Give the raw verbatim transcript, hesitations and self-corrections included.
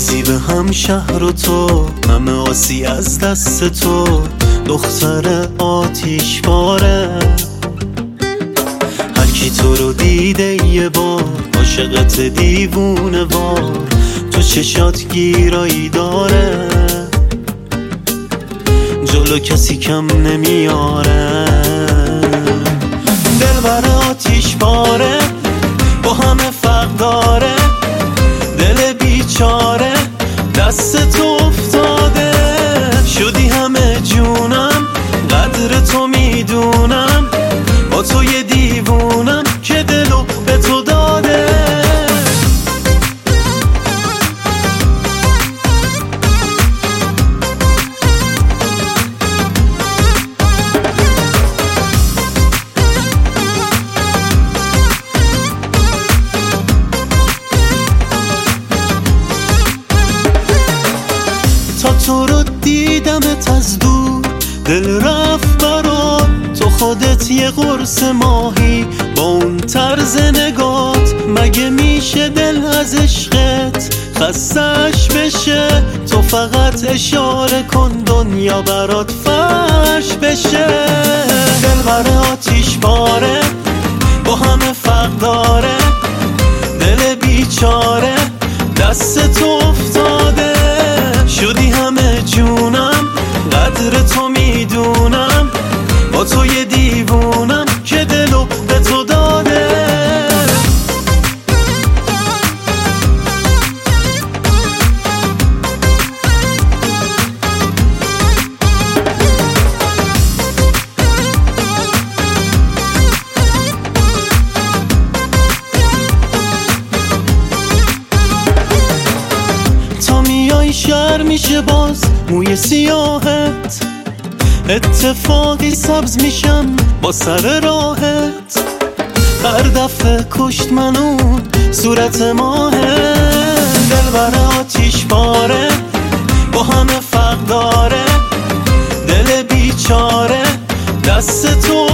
ریزی به هم شهر و تو، همه آسی از دست تو، دختر آتیش باره. هر کی تو رو دیده یه بار عاشقت دیوونه وار، تو چشات گیرایی داره، جلو کسی کم نمیاره. دلبر آتیش باره با همه فرق داره، دل بیچاره دست تو افتاده. شدی همه جونم قدر تو میدونم، با تو یه دیوونم که دلو به تو داده. تا تو رو دیدمت از دور، دل رفت برات، تو خودت یه قرص ماهی با اون طرز نگات. مگه میشه دل از عشقت خستش بشه؟ تو فقط اشاره کن دنیا برات فرش بشه. دل بر آتیش باره با همه فرق داره، دل بیچاره دست تو افتاده. شدی همه جونم قدر تو میدونم، با تو یه دیوونم که دلو به تو داده. تا میای شهر میشه باز موی سیاهت، اتفاقی سبز میشم با سر راهت. هر دفعه کشت منو صورت ماهه. دل بر آتیش باره با همه فرق داره، دل بیچاره دست تو